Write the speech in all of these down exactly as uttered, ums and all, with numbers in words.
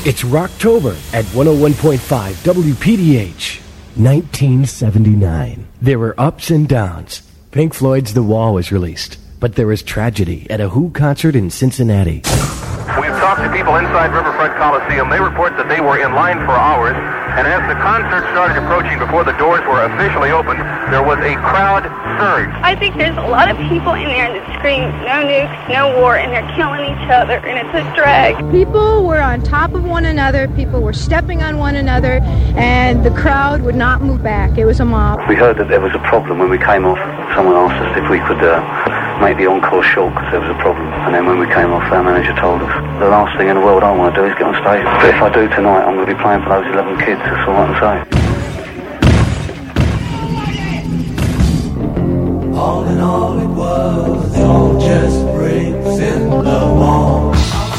It's Rocktober at one oh one point five W P D H. nineteen seventy-nine. There were ups and downs. Pink Floyd's The Wall was released, but there was tragedy at a Who concert in Cincinnati. We've talked to people inside Riverfront Coliseum. They report that they were in line for hours, and as the concert started approaching before the doors were officially opened, there was a crowd surge. I think there's a lot of people in there that scream, no nukes, no war, and they're killing each other, and it's a drag. People were on top of one another, people were stepping on one another, and the crowd would not move back. It was a mob. We heard that there was a problem when we came off. Someone asked us if we could uh, make the encore short because there was a problem. And then when we came off, our manager told us, the last thing in the world I want to do is get on stage. But if I do tonight, I'm going to be playing for those eleven kids. That's all I can say. All in all, it was all just bricks in the wall.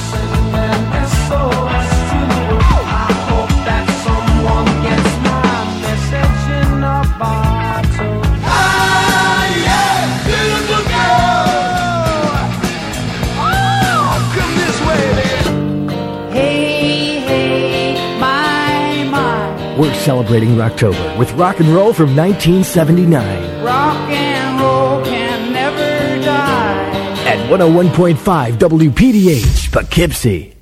We're celebrating Rocktober with rock and roll from nineteen seventy-nine. Rock and roll can never die. At one oh one point five W P D H, Poughkeepsie.